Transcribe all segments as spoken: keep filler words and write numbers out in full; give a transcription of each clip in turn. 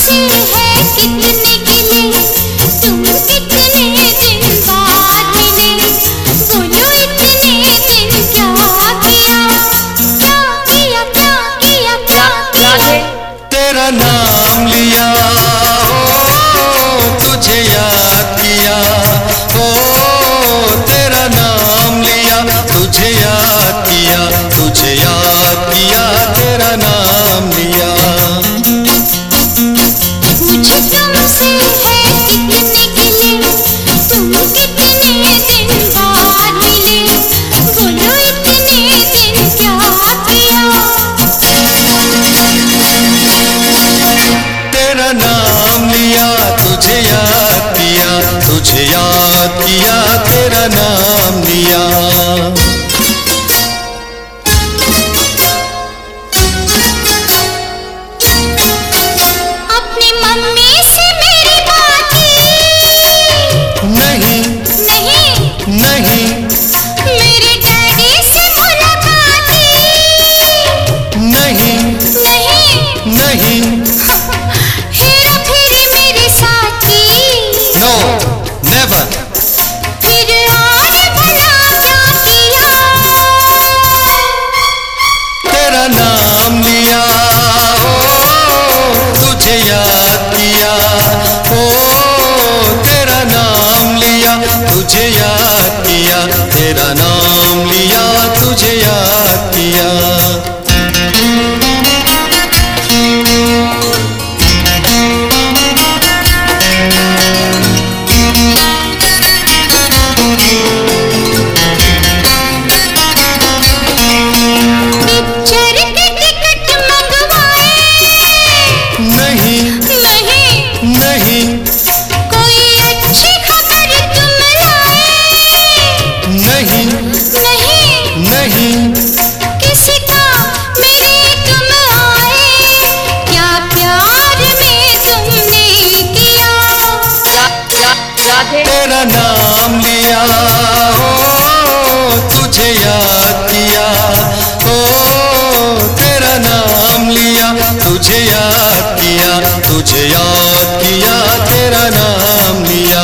तुमसे है कितने गिले, तुम कितने दिन बाद मिले। बोलो इतने दिन क्या किया, क्या किया, क्या किया, क्या किया। तेरा नाम लिया, ओ तुझे याद किया, ओ तेरा नाम लिया, तुझे याद किया, तुझे याद किया, तेरा नाम लिया। मुझे तुमसे है कितने गिले, तुम कितने दिन बाद मिले। बोलो इतने दिन क्या किया। तेरा नाम लिया, तुझे याद किया, तुझे याद किया, तेरा नाम लिया। अपनी मम्मी से मेरी बात नहीं नहीं, नहीं मेरे डैडी से मुलाकात नहीं नहीं, नहीं हेरा फेरी मेरे साथी। No never. फिर आज भला क्या किया। तेरा नाम लिया, ओ तुझे याद किया, ओ तेरा नाम लिया, तुझे याद किया, तेरा नाम लिया, तुझे याद किया। पिक्चर के टिकट मंगवाए नहीं नहीं, नहीं कोई अच्छी खबर तुम लाए नहीं नहीं, नहीं किसी का मेरे तुम आए। क्या प्यार में तुमने किया। तेरा नाम लिया, ओ तुझे याद किया, ओ तेरा नाम लिया, तुझे याद किया, तुझे याद किया, तेरा नाम लिया।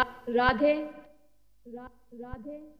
राधे रा, राधे